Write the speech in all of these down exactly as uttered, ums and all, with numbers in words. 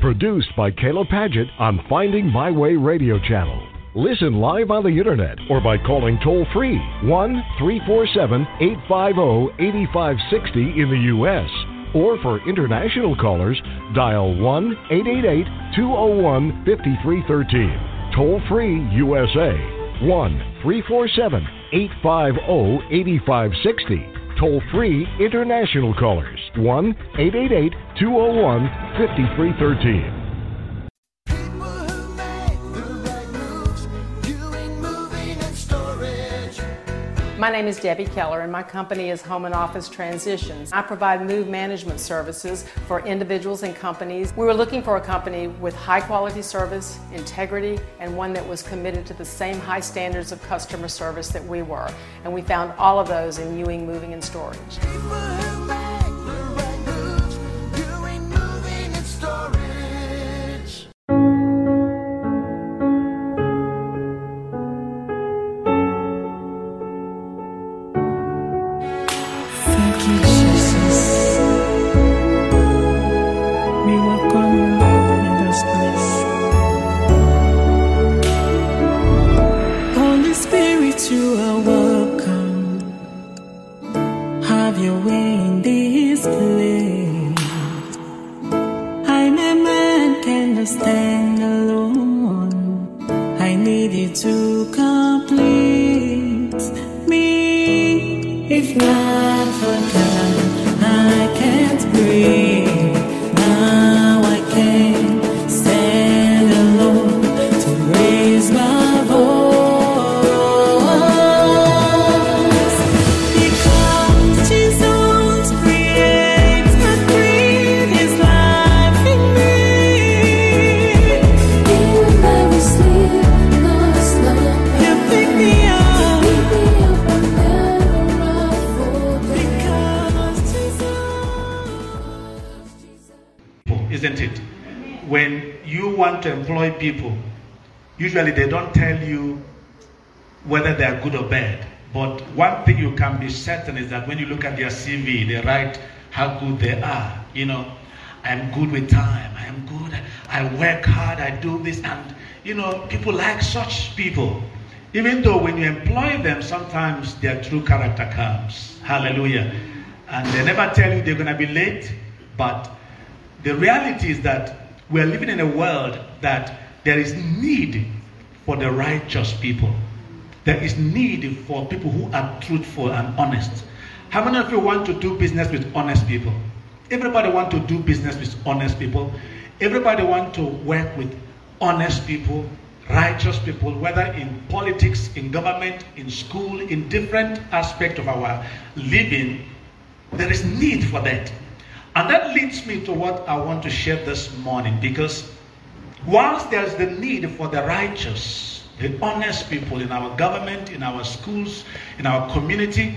Produced by Caleb Paget on Finding My Way Radio Channel. Listen live on the internet or by calling toll-free one three four seven, eight five zero, eight five six zero in the U S Or for international callers, dial one eight eight eight, two zero one, five three one three. Toll-free U S A, one three four seven, eight five zero, eight five six zero. Toll-free international callers, one eight eight eight, two zero one, five three one three. My name is Debbie Keller, and my company is Home and Office Transitions. I provide move management services for individuals and companies. We were looking for a company with high quality service, integrity, and one that was committed to the same high standards of customer service that we were. And we found all of those in Ewing Moving and Storage. People, usually they don't tell you whether they are good or bad, but one thing you can be certain is that when you look at their C V, they write how good they are. You know, I'm good with time, I am good, I work hard, I do this, and you know, people like such people, even though when you employ them, sometimes their true character comes. Hallelujah. And they never tell you they're going to be late, but the reality is that we're living in a world that there is need for the righteous people. There is need for people who are truthful and honest. How many of you want to do business with honest people? Everybody want to do business with honest people. Everybody want to work with honest people, righteous people, whether in politics, in government, in school, in different aspects of our living. There is need for that. And that leads me to what I want to share this morning, because whilst there's the need for the righteous, the honest people in our government, in our schools, in our community,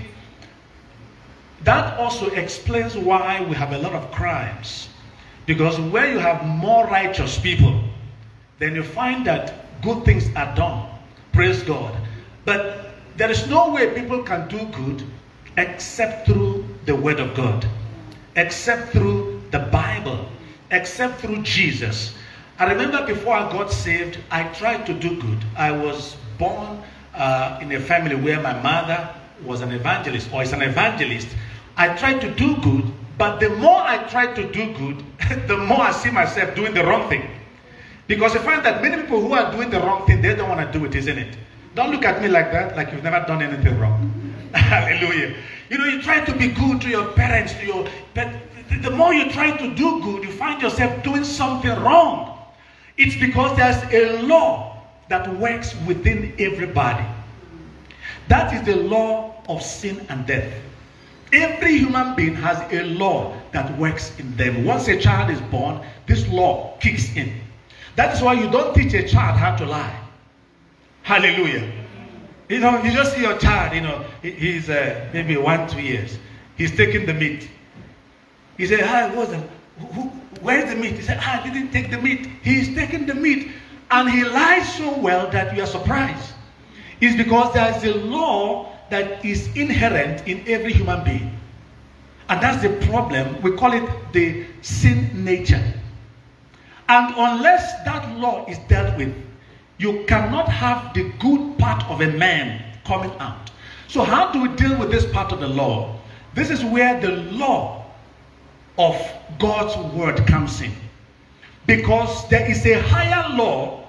that also explains why we have a lot of crimes. Because where you have more righteous people, then you find that good things are done. Praise God. But there is no way people can do good except through the Word of God, except through the Bible, except through Jesus. I remember before I got saved, I tried to do good. I was born uh, in a family where my mother was an evangelist, or is an evangelist. I tried to do good, but the more I tried to do good, the more I see myself doing the wrong thing. Because I find that many people who are doing the wrong thing, they don't want to do it, isn't it? Don't look at me like that, like you've never done anything wrong. Hallelujah. You know, you try to be good to your parents, to your, but the more you try to do good, you find yourself doing something wrong. It's because there's a law that works within everybody. That is the law of sin and death. Every human being has a law that works in them. Once a child is born, this law kicks in. That is why you don't teach a child how to lie. Hallelujah. You know, you just see your child, you know, he's uh, maybe one, two years. He's taking the meat. He said, hi, what's the, who, where's the meat? He said, I didn't take the meat. He's taking the meat. And he lies so well that you are surprised. It's because there is a law that is inherent in every human being. And that's the problem. We call it the sin nature. And unless that law is dealt with, you cannot have the good part of a man coming out. So how do we deal with this part of the law? This is where the law of God's word comes in. Because there is a higher law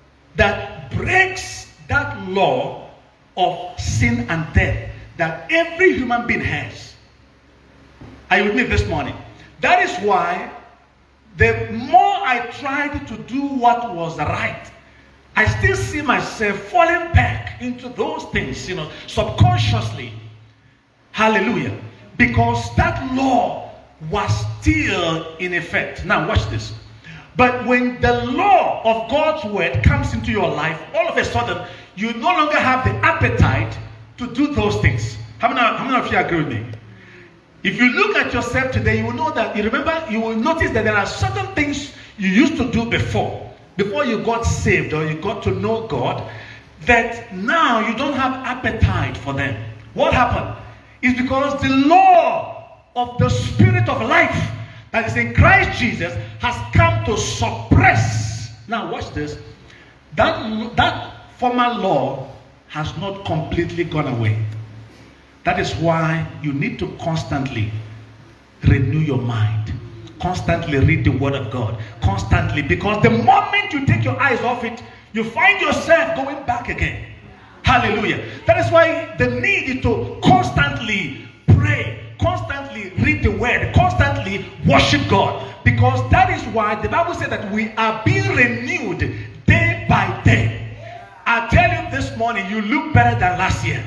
that breaks that law of sin and death that every human being has. Are you with me this morning? That is why the more I tried to do what was right, I still see myself falling back into those things, you know, subconsciously. Hallelujah. Because that law was still in effect. Now watch this. But when the law of God's word comes into your life, all of a sudden, you no longer have the appetite to do those things. How many, how many of you agree with me? If you look at yourself today, you will know that, you remember, you will notice that there are certain things you used to do before, before you got saved or you got to know God, that now you don't have appetite for them. What happened? It's because the law of the Spirit of life that is in Christ Jesus has come to suppress. Now watch this. That, that former law has not completely gone away. That is why you need to constantly renew your mind. Constantly read the word of God. Constantly. Because the moment you take your eyes off it, you find yourself going back again. Hallelujah. That is why the need is to constantly pray. Constantly read the word. Constantly worship God. Because that is why the Bible said that we are being renewed day by day. I tell you this morning, you look better than last year.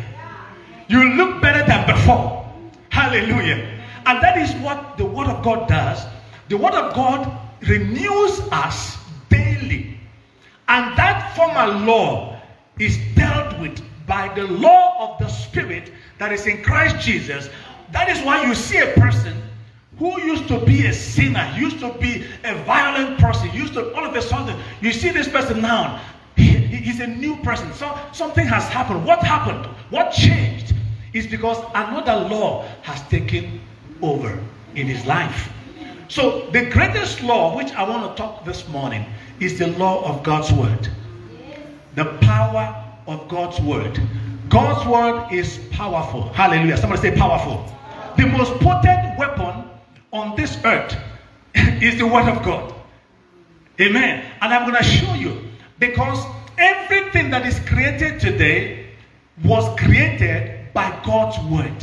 You look better than before. Hallelujah. And that is what the word of God does. The word of God renews us daily. And that former law is dealt with by the law of the Spirit that is in Christ Jesus. That is why you see a person who used to be a sinner, used to be a violent person, used to, all of a sudden, you see this person now, he, he's a new person. So something has happened. What happened? What changed? It's because another law has taken over in his life. So the greatest law which I want to talk this morning is the law of God's word. The power of God's word. God's word is powerful. Hallelujah. Somebody say powerful. The most potent weapon on this earth is the word of God. Amen. And I'm going to show you, because everything that is created today was created by God's word.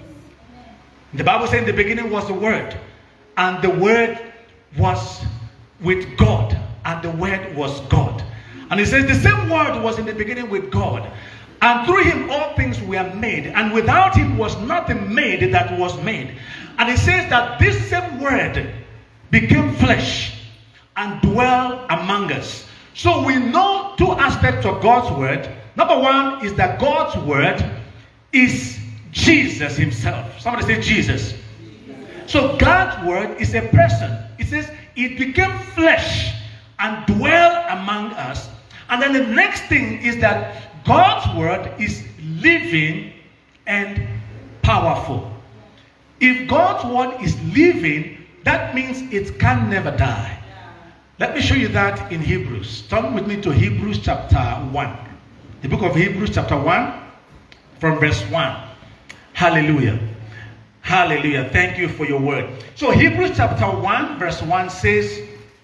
The Bible says in the beginning was the word, and the word was with God, and the word was God. And it says the same word was in the beginning with God, and through him all things were made, and without him was nothing made that was made. And it says that this same word became flesh and dwelt among us. So we know two aspects of God's word. Number one is that God's word is Jesus himself. Somebody say Jesus. So God's word is a person. It says it became flesh and dwelt among us. And then the next thing is that God's word is living and powerful. If God's word is living, that means it can never die. Let me show you that in Hebrews. Turn with me to Hebrews chapter one. The book of Hebrews chapter one from verse one. Hallelujah. Hallelujah. Thank you for your word. So Hebrews chapter one verse one says,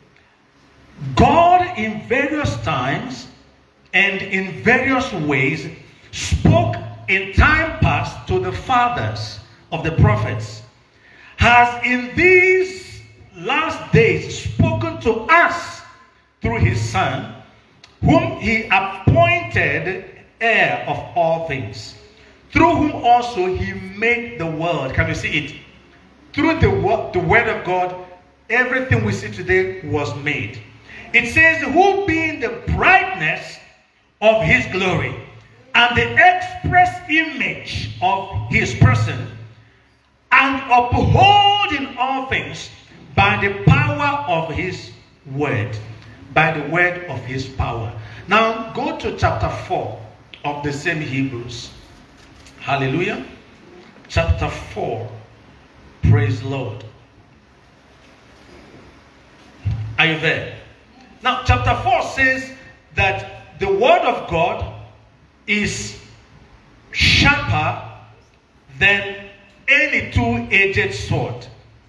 God in various times and in various ways spoke in time past to the fathers of the prophets, has in these last days spoken to us through his Son, whom he appointed heir of all things, through whom also he made the world. Can you see it? Through the word, the word of God, everything we see today was made. It says, who being the brightness of his glory and the express image of his person, and upholding all things by the power of his word, by the word of his power. Now go to chapter four of the same Hebrews. Hallelujah. Chapter four. Praise the Lord. Are you there? Now, chapter four says that the word of God is sharper than any two-edged sword.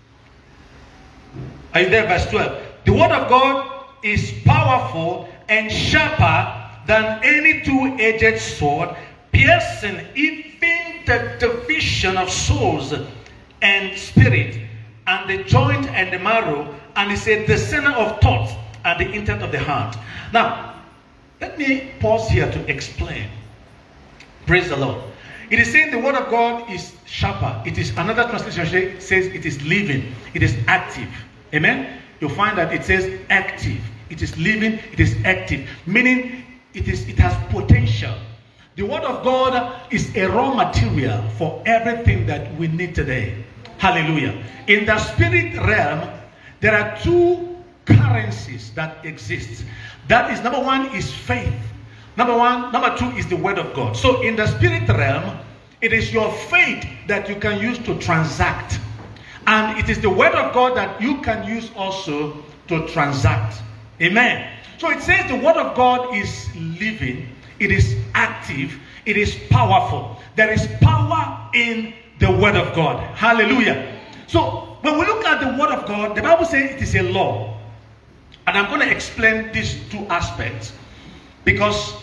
Are you there? Verse twelve. The word of God is powerful and sharper than any two-edged sword, piercing even the division of souls and spirit, and the joint and the marrow, and he said the center of thoughts and the intent of the heart. Now, let me pause here to explain. Praise the Lord. It is saying the word of God is sharper. It is, another translation says it is living. It is active. Amen? You'll find that it says active. It is living. It is active. Meaning it is. It has potential. The word of God is a raw material for everything that we need today. Hallelujah. In the spirit realm, there are two currencies that exist. That is, number one is faith. Number one, number two is the word of God. So in the spirit realm, it is your faith that you can use to transact. And it is the word of God that you can use also to transact. Amen. So it says the word of God is living. It is active. It is powerful. There is power in the word of God. Hallelujah. So when we look at the word of God, the Bible says it is a law. And I'm going to explain these two aspects. Because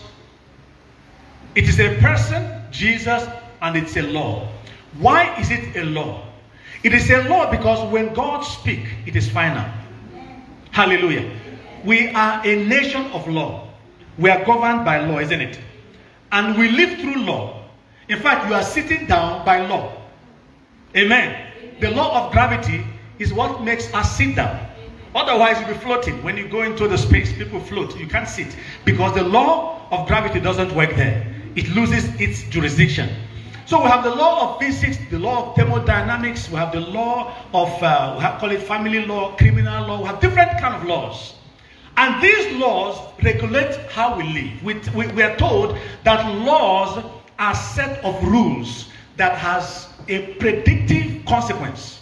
it is a person, Jesus, and it's a law. Why is it a law? It is a law because when God speaks, it is final. Hallelujah. We are a nation of law. We are governed by law, isn't it? And we live through law. In fact, you are sitting down by law. Amen. The law of gravity is what makes us sit down. Otherwise, you'll be floating. When you go into the space, people float. You can't sit. Because the law of gravity doesn't work there. It loses its jurisdiction. So we have the law of physics, the law of thermodynamics. We have the law of, uh, we have, call it family law, criminal law. We have different kind of laws. And these laws regulate how we live. We, we, we are told that laws are a set of rules that has a predictive consequence.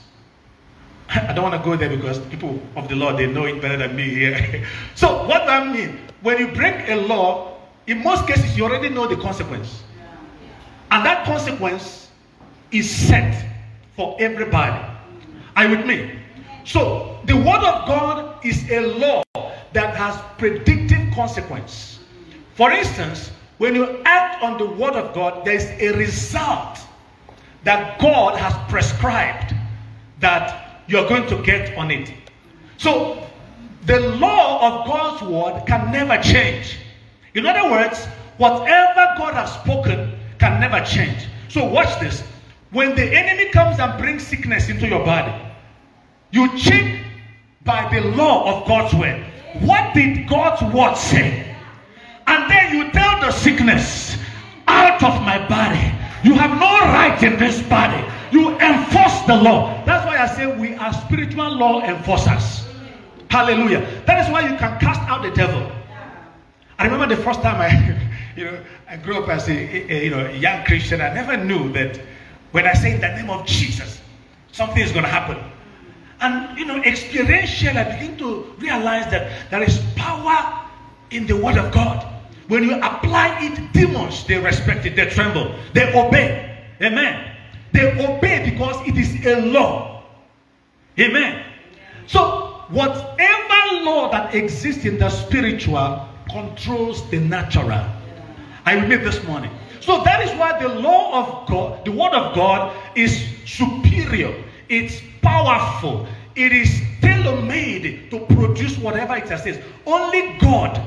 I don't want to go there because people of the law, they know it better than me here. So what does that mean? When you break a law, in most cases, you already know the consequence. And that consequence is set for everybody. Are you with me? So the word of God is a law that has predictive consequence. For instance, when you act on the word of God, there is a result that God has prescribed that you're going to get on it. So the law of God's word can never change. In other words, whatever God has spoken can never change. So watch this. When the enemy comes and brings sickness into your body, you check by the law of God's word. What did God's word say? And then you tell the sickness, out of my body. You have no right in this body. You enforce the law. That's why I say we are spiritual law enforcers. Hallelujah. That is why you can cast out the devil. I remember the first time I, you know, I grew up as a, a you know a young Christian. I never knew that when I say in the name of Jesus, something is going to happen. And you know, experientially, I begin to realize that there is power in the word of God. When you apply it, demons, they respect it, they tremble, they obey. Amen. They obey because it is a law. Amen. So, whatever law that exists in the spiritual controls the natural. I read this morning. So that is why the law of God, the word of God, is superior. It's powerful. It is tailor-made to produce whatever it says. Only God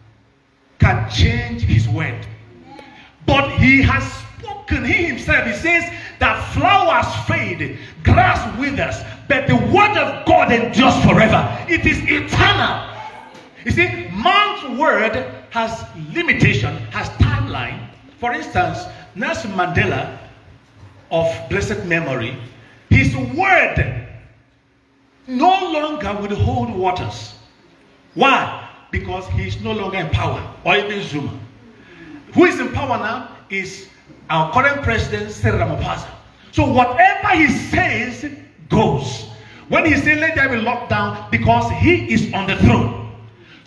can change his word. But he has spoken, he himself, he says that flowers fade, grass withers, but the word of God endures forever. It is eternal. You see, man's word has limitation, has timeline. For instance, Nelson Mandela, of blessed memory, his word no longer will hold waters. Why? Because he is no longer in power, or even Zuma. Who is in power now is our current president, Cyril Ramaphosa. So whatever he says goes. When he says let there be lockdown, because he is on the throne.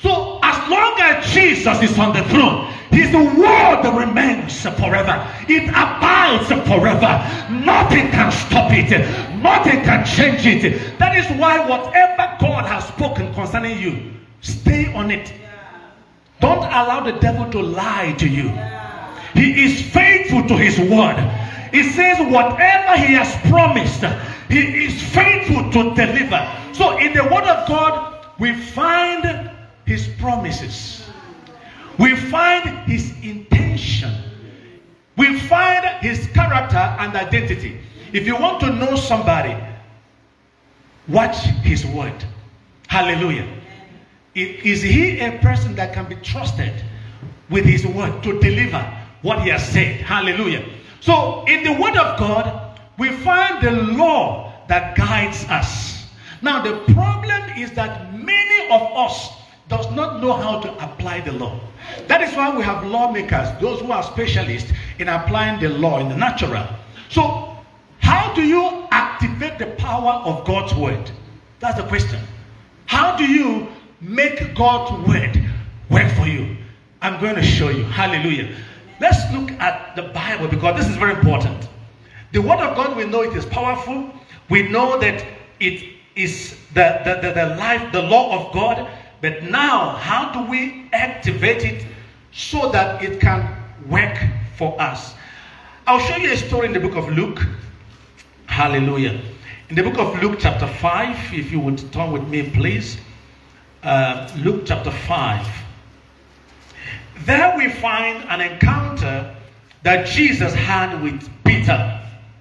So as long as Jesus is on the throne, his word remains forever. It abides forever. Nothing can stop it. Nothing can change it. That is why whatever God has spoken concerning you, stay on it. Don't allow the devil to lie to you. He is faithful to his word. He says whatever he has promised, he is faithful to deliver. So in the word of God, we find his promises. We find his intention. We find his character and identity. If you want to know somebody, watch his word. Hallelujah. Is he a person that can be trusted with his word to deliver what he has said? Hallelujah. So in the word of God, we find the law that guides us. Now the problem is that many of us does not know how to apply the law. That is why we have lawmakers, those who are specialists in applying the law in the natural. So how do you activate the power of God's word? That's the question. How do you make God's word work for you? I'm going to show you. Hallelujah. Let's look at the Bible, because this is very important. The word of God, we know it is powerful. We know that it is the, the, the, the life, the law of God. But now, how do we activate it so that it can work for us? I'll show you a story in the book of Luke. Hallelujah. In the book of Luke chapter five, if you would turn with me, please. Uh, Luke chapter five. There we find an encounter that Jesus had with Peter.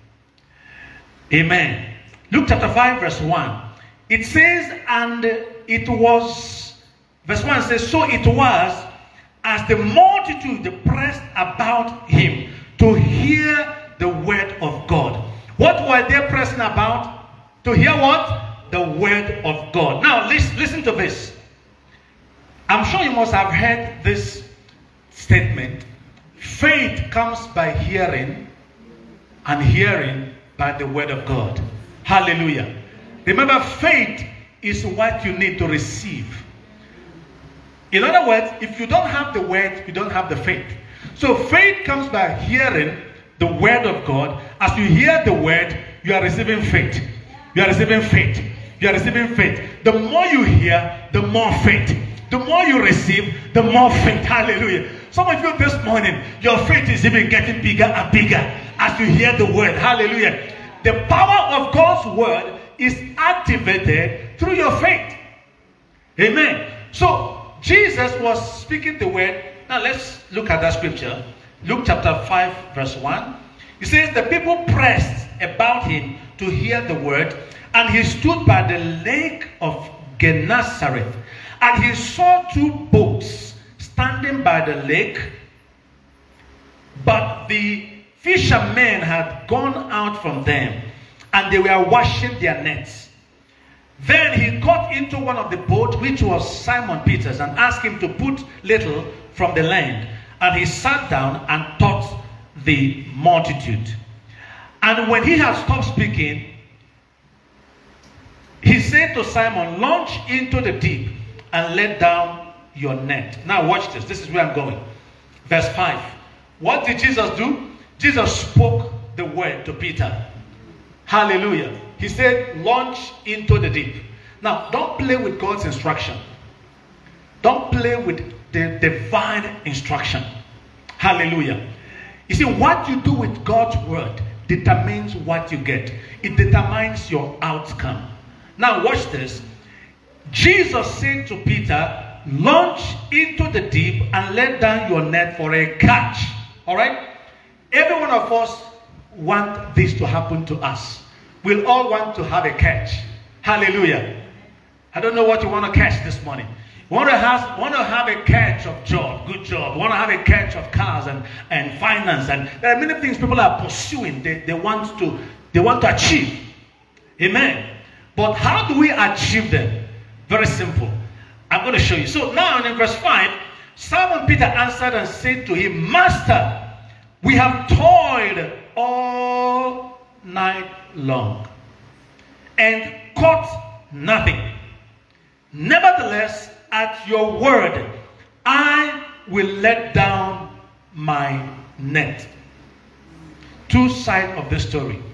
Amen. Luke chapter five, verse one. It says, and it was... Verse one says, so it was as the multitude pressed about him to hear the word of God. What were they pressing about? To hear what? The word of God. Now listen, listen to this. I'm sure you must have heard this statement. Faith comes by hearing, and hearing by the word of God. Hallelujah. Remember, faith is what you need to receive. In other words, if you don't have the word, you don't have the faith. So faith comes by hearing the word of God. As you hear the word, you are receiving faith. You are receiving faith. You are receiving faith. The more you hear, the more faith. The more you receive, the more faith. Hallelujah. Some of you this morning, your faith is even getting bigger and bigger as you hear the word. Hallelujah. The power of God's word is activated through your faith. Amen. So, Jesus was speaking the word. Now let's look at that scripture. Luke chapter five, verse one. It says, the people pressed about him to hear the word, and he stood by the lake of Gennesaret, and he saw two boats standing by the lake, but the fishermen had gone out from them, and they were washing their nets. Then he got into one of the boats, which was Simon Peter's, and asked him to put little from the land. And he sat down and taught the multitude. And when he had stopped speaking, he said to Simon, launch into the deep and let down your net. Now watch this. This is where I'm going. Verse five. What did Jesus do? Jesus spoke the word to Peter. Hallelujah. He said, launch into the deep. Now, don't play with God's instruction. Don't play with the divine instruction. Hallelujah. You see, what you do with God's word determines what you get. It determines your outcome. Now, watch this. Jesus said to Peter, launch into the deep and let down your net for a catch. All right? Every one of us want this to happen to us. We'll all want to have a catch. Hallelujah. I don't know what you want to catch this morning. You want to have, want to have a catch of job, good job. You want to have a catch of cars and, and finance. And there are many things people are pursuing. They, they, want to, they want to achieve. Amen. But how do we achieve them? Very simple. I'm going to show you. So now in verse five, Simon Peter answered and said to him, Master, we have toiled all night long and caught nothing. Nevertheless, at your word, I will let down my net. Two sides of the story.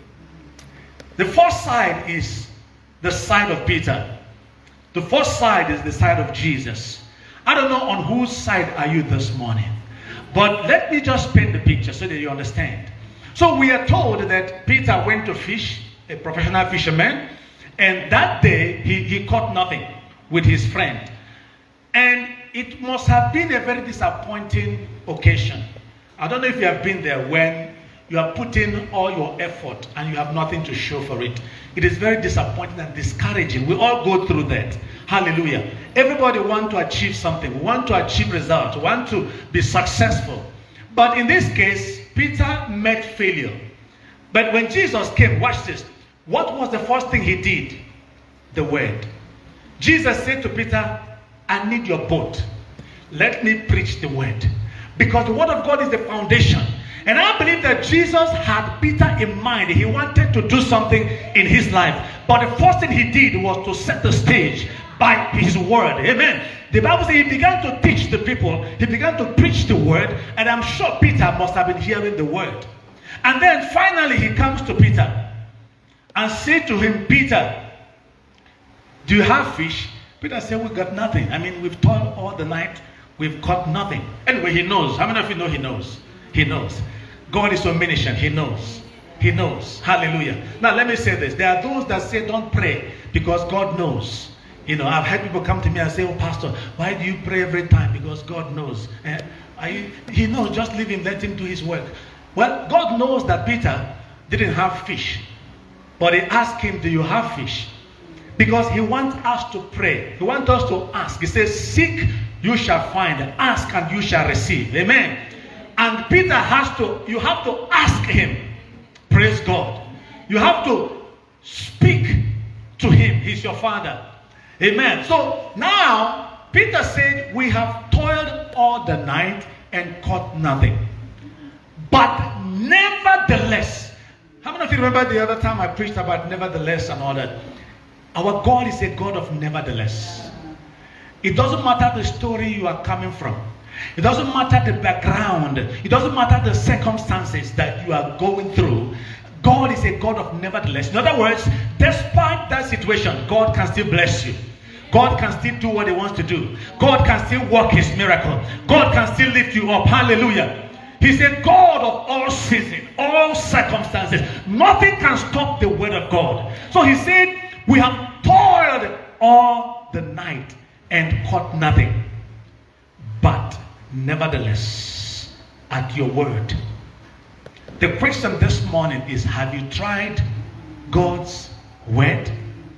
The first side is the side of Peter. The first side is the side of Jesus. I don't know on whose side are you this morning, but let me just paint the picture so that you understand. So we are told that Peter went to fish, a professional fisherman, and that day he, he caught nothing with his friend. And it must have been a very disappointing occasion. I don't know if you have been there when you are putting all your effort and you have nothing to show for it. It is very disappointing and discouraging. We all go through that. Hallelujah. Everybody wants to achieve something. We want to achieve results. We want to be successful. But in this case, Peter met failure. But when Jesus came, watch this. What was the first thing he did? The word. Jesus said to Peter, I need your boat. Let me preach the word. Because the word of God is the foundation. And I believe that Jesus had Peter in mind. He wanted to do something in his life. But the first thing he did was to set the stage by his word. Amen. The Bible says he began to teach the people. He began to preach the word. And I'm sure Peter must have been hearing the word. And then finally he comes to Peter and said to him, Peter, do you have fish? Peter said, we got nothing. I mean, we've toiled all the night. We've caught nothing. Anyway, he knows. How many of you know he knows? He knows. God is omniscient. He knows. He knows. Hallelujah. Now, let me say this. There are those that say don't pray because God knows. You know, I've had people come to me and say, oh, Pastor, why do you pray every time? Because God knows. Eh? I, he knows. Just leave him. Let him do his work. Well, God knows that Peter didn't have fish. But he asked him, do you have fish? Because he wants us to pray. He wants us to ask. He says, seek, you shall find. Ask, and you shall receive. Amen. And Peter has to, you have to ask him. Praise God. You have to speak to him. He's your father. Amen. So now, Peter said, we have toiled all the night and caught nothing. But nevertheless, how many of you remember the other time I preached about nevertheless and all that? Our God is a God of nevertheless. It doesn't matter the story you are coming from. It doesn't matter the background. It doesn't matter the circumstances that you are going through. God is a God of nevertheless. In other words, despite that situation, God can still bless you. God can still do what he wants to do. God can still work his miracle. God can still lift you up. Hallelujah. He's a God of all seasons, all circumstances. Nothing can stop the word of God. So he said, we have toiled all the night and caught nothing. But nevertheless, at your word. The question this morning is, have you tried God's word?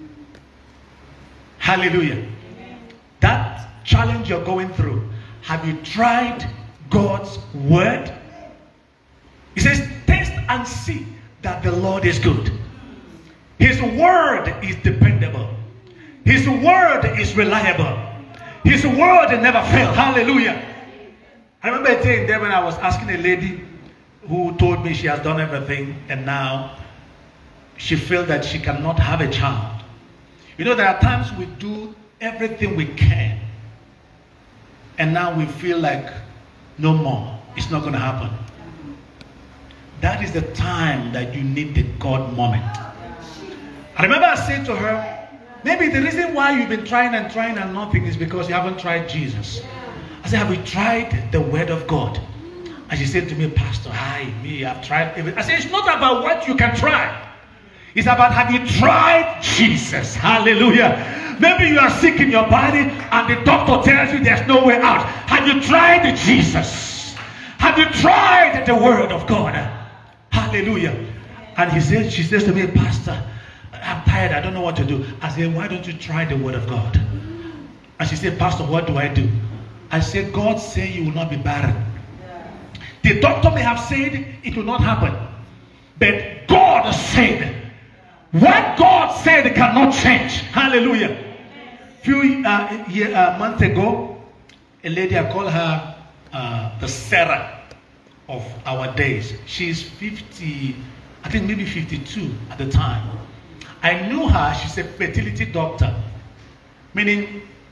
Hallelujah. That challenge you're going through, have you tried God's word? He says, taste and see that the Lord is good. His word is dependable. His word is reliable. His word never fails. Hallelujah. I remember a day there when I was asking a lady who told me she has done everything and now she feels that she cannot have a child. You know, there are times we do everything we can and now we feel like no more. It's not going to happen. That is the time that you need the God moment. I remember I said to her, maybe the reason why you've been trying and trying and nothing is because you haven't tried Jesus. I said, have you tried the word of God? And she said to me, Pastor, hi, me, I've tried everything. I said, it's not about what you can try. It's about, have you tried Jesus? Hallelujah. Maybe you are sick in your body and the doctor tells you there's no way out. Have you tried Jesus? Have you tried the word of God? Hallelujah. And he said, she says to me, Pastor, I'm tired. I don't know what to do. I said, why don't you try the word of God? And she said, Pastor, what do I do? I said, God said you will not be barren. Yeah. The doctor may have said it will not happen. But God said, what God said cannot change. Hallelujah. A few uh, year, uh, months ago, a lady, I call her uh, the Sarah of our days. She's fifty, I think maybe fifty-two at the time. I knew her. She's a fertility doctor. Meaning,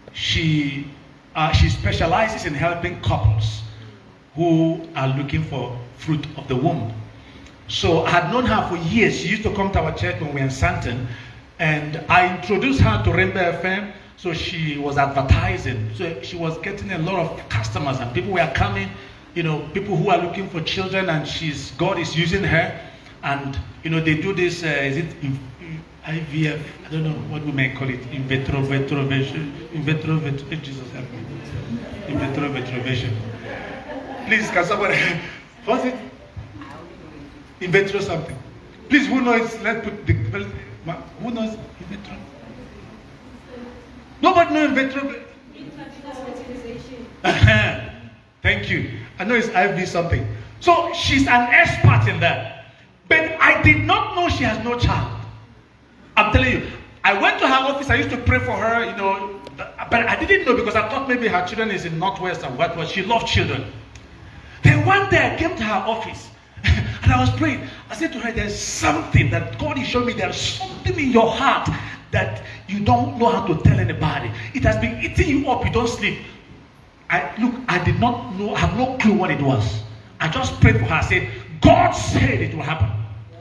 she uh, she specializes in helping couples who are looking for fruit of the womb. So I had known her for years. She used to come to our church when we were in Santon, and I introduced her to Rainbow F M. So she was advertising. So she was getting a lot of customers, and people were coming, you know, people who are looking for children, and she's God is using her. And you know, they do this. Uh, is it I V F? I don't know what we may call it. In vitro vitrovation. In vitro vitro. Jesus help me. In vitro vitrovation. Please, can somebody? What's it? In vitro something. Please, who knows? Let's put the. Who knows in vitro? Nobody knows in vitro. Thank you. I know it's I V something. So she's an expert in that. But I did not know she has no child. I'm telling you. I went to her office. I used to pray for her, you know. But I didn't know because I thought maybe her children is in Northwest and what was. She loved children. Then one day I came to her office and I was praying. I said to her, there's something that God is showing me. There's something in your heart that you don't know how to tell anybody. It has been eating you up. You don't sleep. I look, I did not know, I have no clue what it was. I just prayed for her. I said, God said it will happen.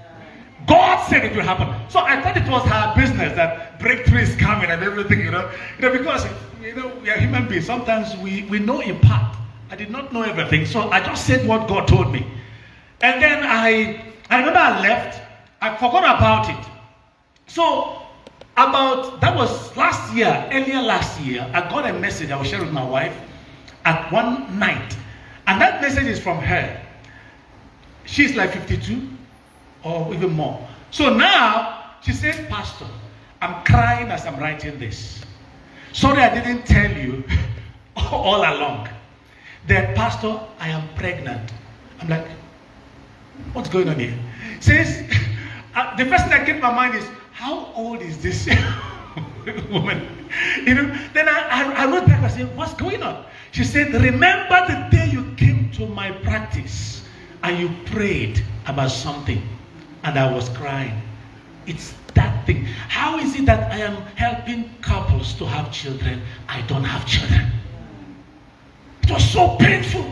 God said it will happen. So I thought it was her business that breakthrough is coming and everything, you know. You know, because you know, we are human beings. Sometimes we, we know in part. I did not know everything. So I just said what God told me. And then I I remember I left. I forgot about it. So about that was last year, earlier last year, I got a message I was sharing with my wife at one night. And that message is from her. She's like fifty-two or even more. So now she says, Pastor, I'm crying as I'm writing this. Sorry I didn't tell you all along. That Pastor, I am pregnant. I'm like, what's going on here? Says, uh, the first thing that came to my mind is, how old is this woman? You know, then I, I, I wrote back and said, what's going on? She said, remember the day you came to my practice and you prayed about something and I was crying. It's that thing. How is it that I am helping couples to have children? I don't have children. It was so painful.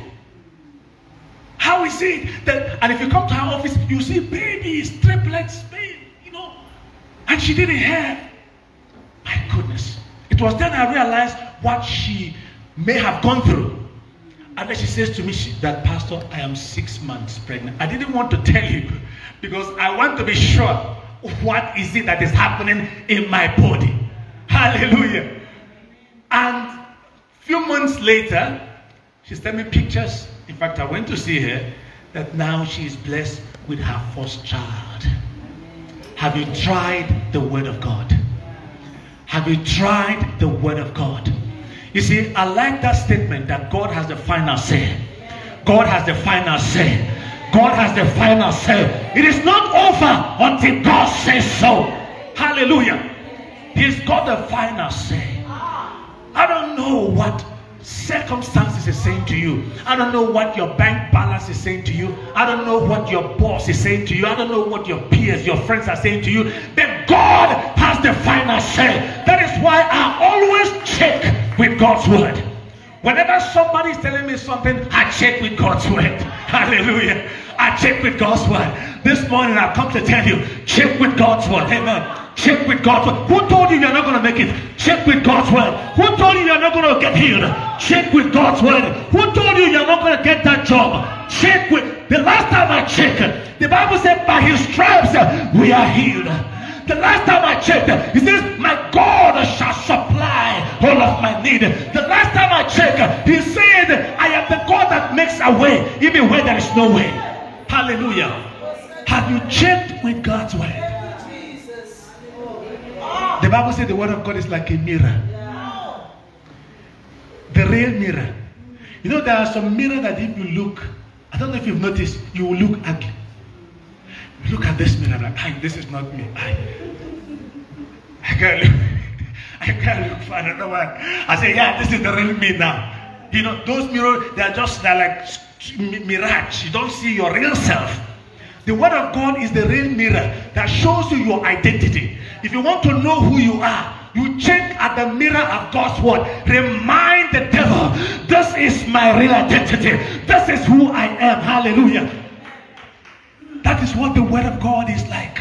How is it that, and if you come to her office, you see babies, triplets, baby, you know, and she didn't have. My goodness. It was then I realized what she may have gone through. And then she says to me she, that, Pastor, I am six months pregnant. I didn't want to tell you because I want to be sure what is it that is happening in my body. Hallelujah. And a few months later, she sent me pictures. In fact, I went to see her, that now she is blessed with her first child. Have you tried the Word of God? Have you tried the Word of God? You see, I like that statement that God has the final say. God has the final say. God has the final say. It is not over until God says so. Hallelujah. He's got the final say. I don't know what circumstances is saying to you. I don't know what your bank balance is saying to you. I don't know what your boss is saying to you. I don't know what your peers, your friends are saying to you. But God has the final say. That is why I always check with God's word. Whenever somebody is telling me something, I check with God's word. Hallelujah. I check with God's word. This morning I've come to tell you, check with God's word. Amen. Check with God's word. Who told you you're not going to make it? Check with God's word. Who told you you're not going to get healed? Check with God's word. Who told you you're not going to get that job? Check with. The last time I checked, the Bible said by his stripes we are healed. The last time I checked, he says, my God shall supply all of my need. The last time I checked, he said, I am the God that makes a way, even where there is no way. Hallelujah. Have you checked with God's word? The Bible says the word of God is like a mirror. The real mirror. You know, there are some mirrors that if you look, I don't know if you've noticed, you will look ugly. Look at this mirror, like, hey, this is not me. I, I can't look. I can't look for another one. I say, yeah, this is the real me now. You know, those mirrors, they're just, they're like mirage. You don't see your real self. The word of God is the real mirror that shows you your identity. If you want to know who you are, You check at the mirror of God's word. Remind the devil, this is my real identity. This is who I am. Hallelujah. That is what the word of God is like.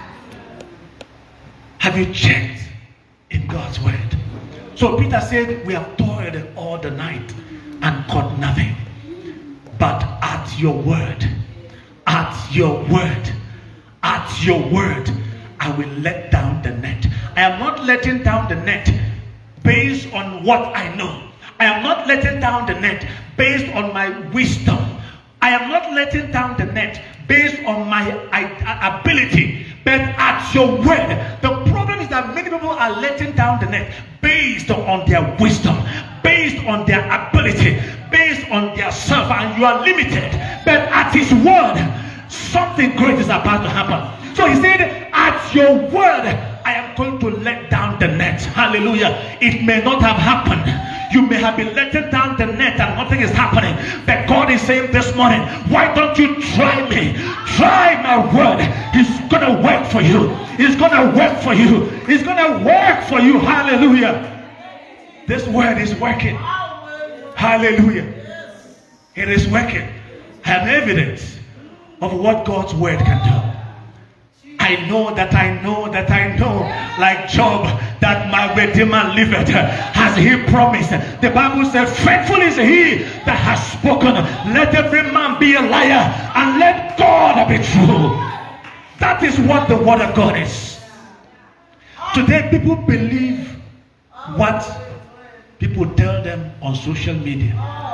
Have you checked in God's word? So Peter said, we have toiled all the night and caught nothing. But at your word, at your word, at your word, I will let down the net. I am not letting down the net based on what I know. I am not letting down the net based on my wisdom. I am not letting down the net based on my ability, but at your word. The problem is that many people are letting down the net based on their wisdom, based on their ability, based on their self, and you are limited. But at his word, something great is about to happen. So he said, at your word, I am going to let down the net. Hallelujah. It may not have happened. You may have been letting down the net and nothing is happening. But God is saying this morning, why don't you try me? Try my word. It's going to work for you. It's going to work for you. It's going to work for you. Hallelujah. This word is working. Hallelujah. It is working. I have evidence of what God's word can do. I know that I know that I know, like Job, that my Redeemer liveth, as he promised. The Bible says, faithful is he that has spoken. Let every man be a liar, and let God be true. That is what the word of God is. Today, people believe what people tell them on social media,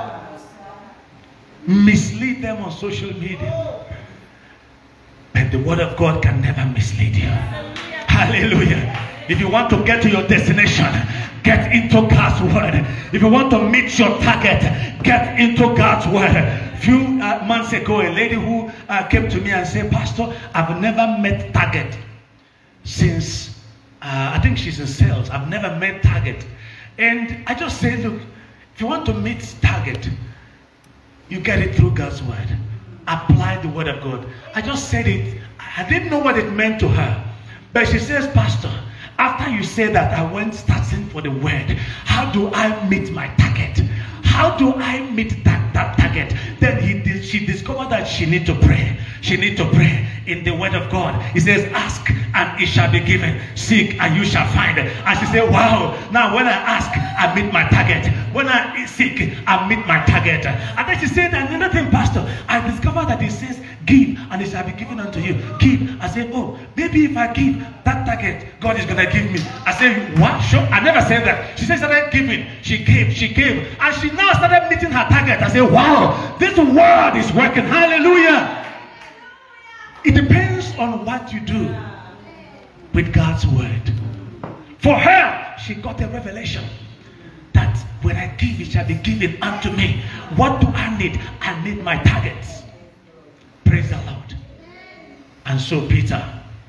mislead them on social media. But the word of God can never mislead you. Hallelujah. If you want to get to your destination, get into God's word. If you want to meet your target, get into God's word. A few uh, months ago, a lady who uh, came to me and said, Pastor, I've never met Target since, uh, I think she's in sales. I've never met Target. And I just said, look, if you want to meet Target, you get it through God's word. Apply the word of God. I just said it. I didn't know what it meant to her. But she says, Pastor, after you said that, I went starting for the word. How do I meet my target? How do I meet that, that target? Then he did, she discovered that she need to pray. She need to pray in the word of God. He says, ask and it shall be given. Seek and you shall find. And she said, wow, now when I ask, I meet my target. When I seek, I meet my target. And then she said, another thing, Pastor, I discovered that it says, give and it shall be given unto you. Give. I said, oh, maybe if I give that target, God is going to give me. I said, what? Sure. I never said that. She said, started giving. She gave, she gave. And she now started meeting her target. I said, wow, this word is working. Hallelujah. It depends on what you do with God's word. For her, she got a revelation that when I give, it shall be given unto me. What do I need? I need my targets. Praise the Lord. And so Peter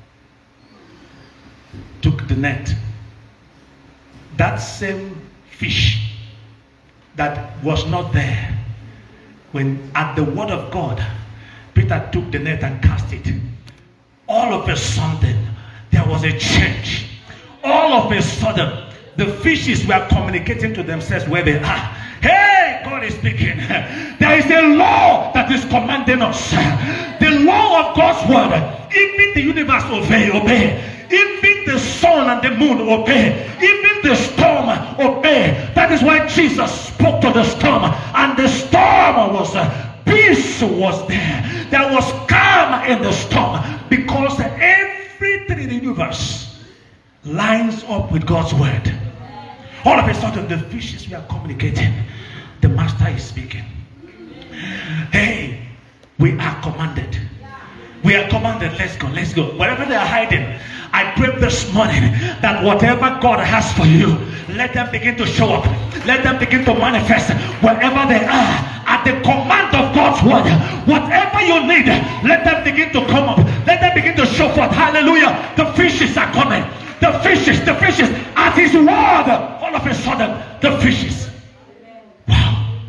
took the net. That same fish that was not there, when at the word of God, Peter took the net and cast it. All of a sudden, there was a change. All of a sudden, the fishes were communicating to themselves where they are. Hey, God is speaking. There is a law that is commanding us. The law of God's word. Even the universe obey, obey. Even the sun and the moon obey. Even the storm obey. That is why Jesus spoke to the storm. And the storm was, uh, peace was there. There was calm in the storm. Because everything in the universe lines up with God's word. All of a sudden, the fishes were communicating. The master is speaking. Hey, we are commanded. We are commanded. Let's go, let's go. Wherever they are hiding, I pray this morning that whatever God has for you, let them begin to show up. Let them begin to manifest wherever they are. At the command of God's word, whatever you need, let them begin to come up. Let them begin to show forth. Hallelujah. The fishes are coming. The fishes, the fishes, at his word, all of a sudden, the fishes. Wow.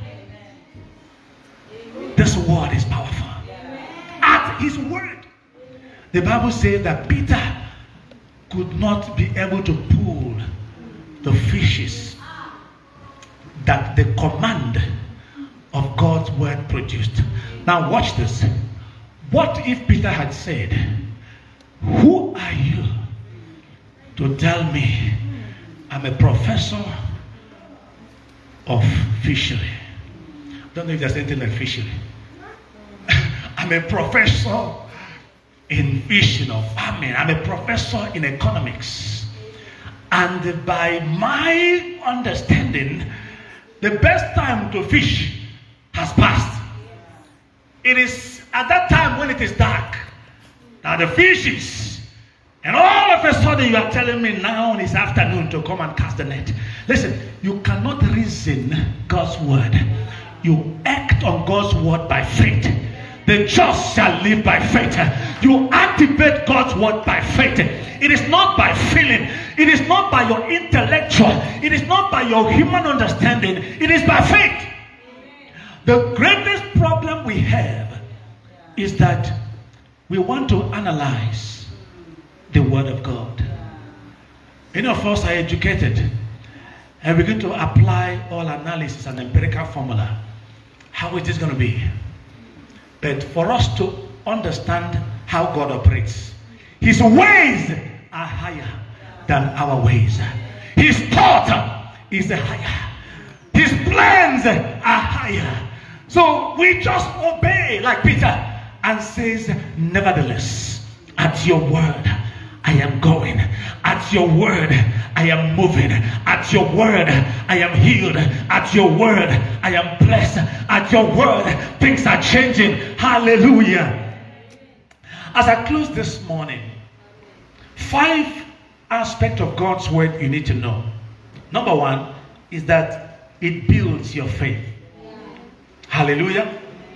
This word is powerful. At his word. The Bible says that Peter could not be able to pull the fishes that the command of God's word produced. Now watch this. What if Peter had said, "Who are you to tell me I'm a professor of fishery?" Don't know if there's anything like fishery. I'm a professor in fishing or farming. I'm a professor in economics. And by my understanding, the best time to fish has passed. It is at that time when it is dark that the fishes, and all of a sudden you are telling me now it's afternoon to come and cast the net. Listen, you cannot reason God's word. You act on God's word by faith. The just shall live by faith. You activate God's word by faith. It is not by feeling. It is not by your intellectual. It is not by your human understanding. It is by faith. The greatest problem we have is that we want to analyze the word of God. Many of us are educated and we're going to apply all analysis and empirical formula. How is this going to be? But for us to understand how God operates, His ways are higher than our ways. His thought is higher. His plans are higher. So we just obey like Peter and says, "Nevertheless, at your word I am going. At your word I am moving. At your word I am healed. At your word I am blessed. At your word things are changing." Hallelujah. As I close this morning, five aspects of God's word you need to know. Number one is that it builds your faith. Hallelujah.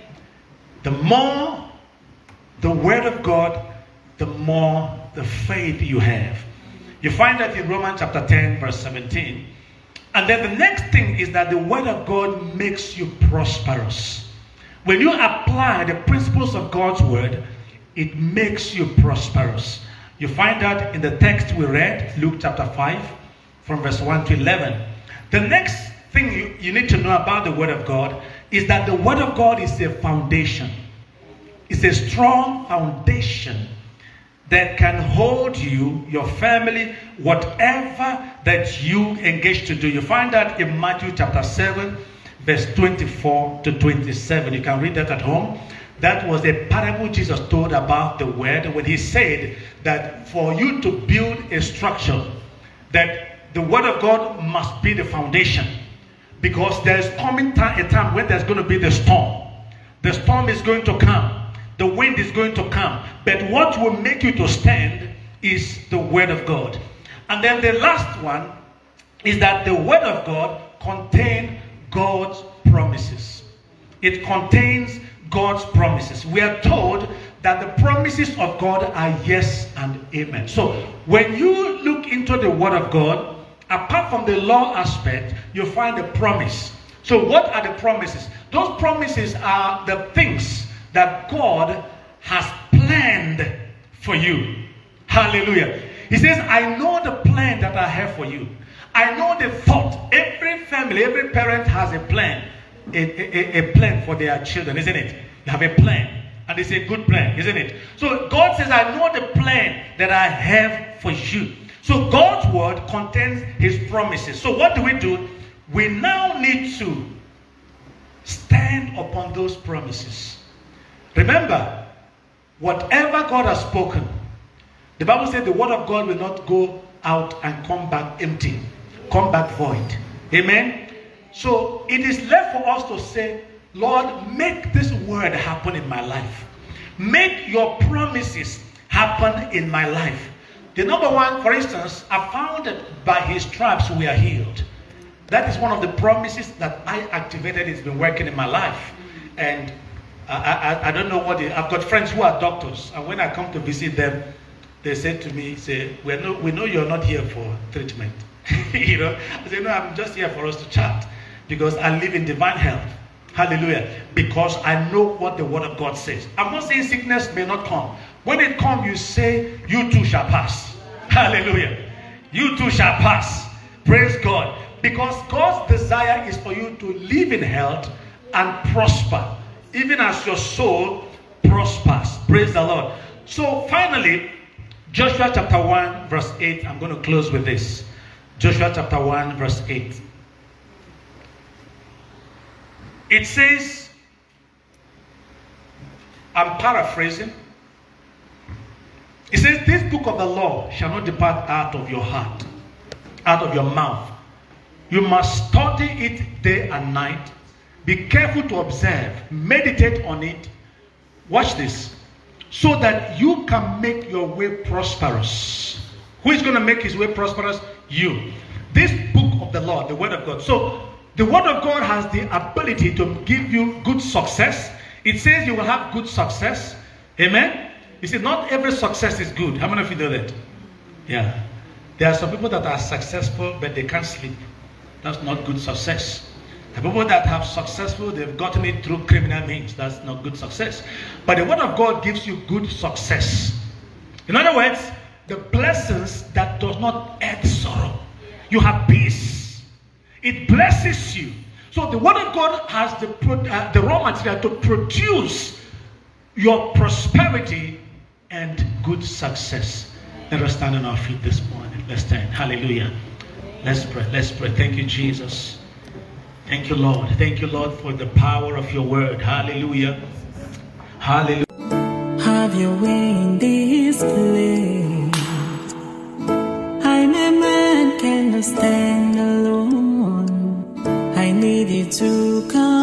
The more the word of God, the more the faith you have. You find that in Romans chapter ten verse seventeen. And then the next thing is that the word of God makes you prosperous. When you apply the principles of God's word, it makes you prosperous. You find that in the text we read, Luke chapter five, from verse one to eleven. The next thing you, you need to know about the word of God is that the word of God is a foundation. It's a strong foundation that can hold you, your family, whatever that you engage to do. You find that in Matthew chapter seven, verse twenty-four to twenty-seven. You can read that at home. That was a parable Jesus told about the word when he said that for you to build a structure, that the word of God must be the foundation. Because there's coming time, a time when there's going to be the storm. The storm is going to come. The wind is going to come. But what will make you to stand is the word of God. And then the last one is that the word of God contains God's promises. It contains God's promises. We are told that the promises of God are yes and amen. So when you look into the word of God, apart from the law aspect, you find the promise. So what are the promises? Those promises are the things that God has planned for you. Hallelujah. He says, "I know the plan that I have for you. I know the thought." Every family, every parent has a plan. A, a, a plan for their children, isn't it? You have a plan. And it's a good plan, isn't it? So God says, "I know the plan that I have for you." So God's word contains his promises. So what do we do? We now need to stand upon those promises. Remember, whatever God has spoken, the Bible said the word of God will not go out and come back empty, come back void. Amen? So it is left for us to say, "Lord, make this word happen in my life. Make your promises happen in my life." The number one, for instance, I found that by his stripes we are healed. That is one of the promises that I activated. It's been working in my life. And I, I, I don't know what, they, I've got friends who are doctors. And when I come to visit them, they say to me, say, we know, we know you're not here for treatment. you know, I say, "No, I'm just here for us to chat. Because I live in divine health." Hallelujah. Because I know what the word of God says. I'm not saying sickness may not come. When it comes, you say, "You too shall pass." Hallelujah. You too shall pass. Praise God. Because God's desire is for you to live in health and prosper, even as your soul prospers. Praise the Lord. So finally, Joshua chapter one verse eight. I'm going to close with this. Joshua chapter one verse eight. It says, I'm paraphrasing. It says, this book of the law shall not depart out of your heart, out of your mouth. You must study it day and night. Be careful to observe, meditate on it. Watch this. So that you can make your way prosperous. Who is going to make his way prosperous? You. This book of the law, the word of God. So the word of God has the ability to give you good success. It says you will have good success. Amen. You see, not every success is good. How many of you know that? Yeah. There are some people that are successful, but they can't sleep. That's not good success. The people that have successful, they've gotten it through criminal means. That's not good success. But the word of God gives you good success. In other words, the blessings that does not add sorrow. You have peace. It blesses you. So the word of God has the, uh, the raw material to produce your prosperity and good success. Let us stand on our feet this morning. Let's stand. Hallelujah. Let's pray. Let's pray. Thank you, Jesus. Thank you, Lord. Thank you, Lord, for the power of your word. Hallelujah. Hallelujah. Have your way in this place. I'm a man, cannot stand alone. I need you to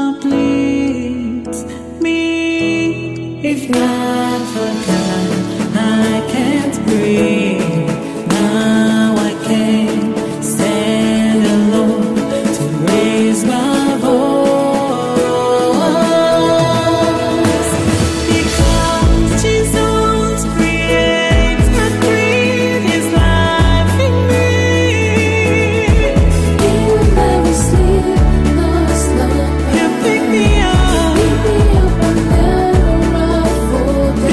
complete me. If not for God, I can't breathe. Now I can't stand alone to raise my voice. Because Jesus creates and breathes His life in me. He will never sleep nor slumber. He'll pick me up. Pick me up whenever I fall down.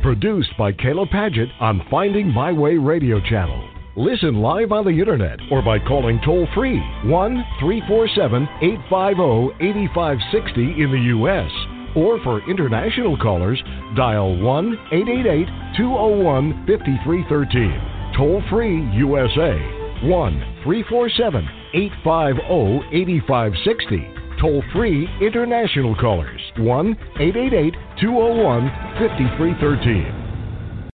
Produced by Kayla Paget on Finding My Way Radio Channel. Listen live on the internet or by calling toll-free one three four seven, eight five zero, eight five six zero in the U S Or for international callers, dial one eight eight eight, two zero one, five three one three. Toll-free U S A, one three four seven, eight five zero, eight five six zero. Toll-free international callers, one eight eight eight, two zero one, five three one three.